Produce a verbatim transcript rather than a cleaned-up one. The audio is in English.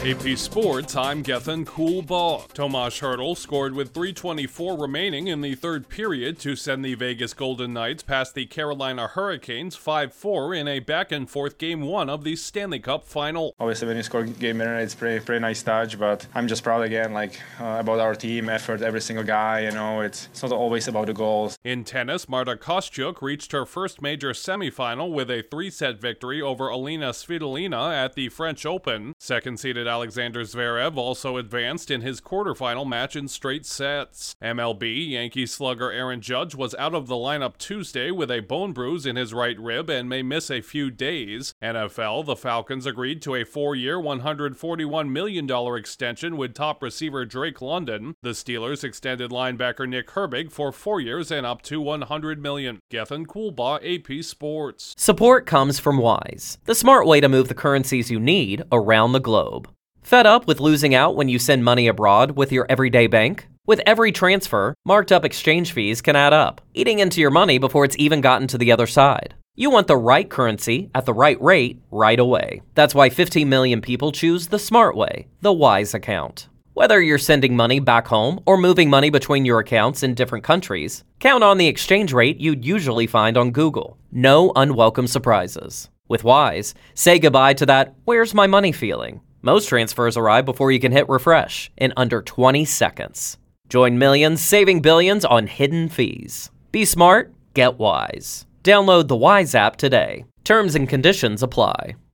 A P Sports, I'm Gethin Coolbaugh. Tomas Hertl scored with three twenty-four remaining in the third period to send the Vegas Golden Knights past the Carolina Hurricanes five four in a back-and-forth Game one of the Stanley Cup Final. Obviously, when you score game winner, it's pretty pretty nice touch, but I'm just proud again, like uh, about our team effort, every single guy. You know, it's, it's not always about the goals. In tennis, Marta Kostyuk reached her first major semifinal with a three-set victory over Alina Svitolina at the French Open. Second-seeded Alexander Zverev also advanced in his quarterfinal match in straight sets. M L B, Yankee slugger Aaron Judge was out of the lineup Tuesday with a bone bruise in his right rib and may miss a few days. N F L, the Falcons agreed to a four-year, one hundred forty-one million dollars extension with top receiver Drake London. The Steelers extended linebacker Nick Herbig for four years and up to one hundred million dollars. Gethin Coolbaugh, A P Sports. Support comes from Wise, the smart way to move the currencies you need around the globe. Fed up with losing out when you send money abroad with your everyday bank? With every transfer, marked up exchange fees can add up, eating into your money before it's even gotten to the other side. You want the right currency at the right rate right away. That's why fifteen million people choose the smart way, the Wise account. Whether you're sending money back home or moving money between your accounts in different countries, count on the exchange rate you'd usually find on Google. No unwelcome surprises. With Wise, say goodbye to that "where's my money" feeling. Most transfers arrive before you can hit refresh in under twenty seconds. Join millions saving billions on hidden fees. Be smart, get Wise. Download the Wise app today. Terms and conditions apply.